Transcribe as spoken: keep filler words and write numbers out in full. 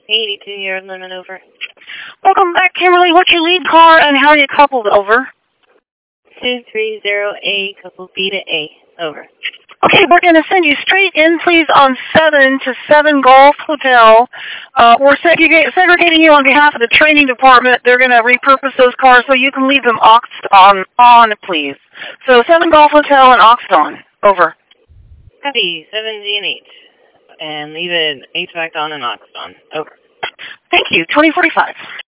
eighty-two yard limit, over. Welcome back, Kimberly. What's your lead car and how are you coupled, over? two three zero A, couple B to A, over. Okay, we're going to send you straight in, please, on seven to seven Golf Hotel. Uh, we're segregating, segregating you on behalf of the training department. They're going to repurpose those cars so you can leave them oxed on, on, please. So seven Golf Hotel and oxed on. Over. Copy, seven G and eight. And leave it H V A C on and oxed on. Over. Thank you. twenty forty-five.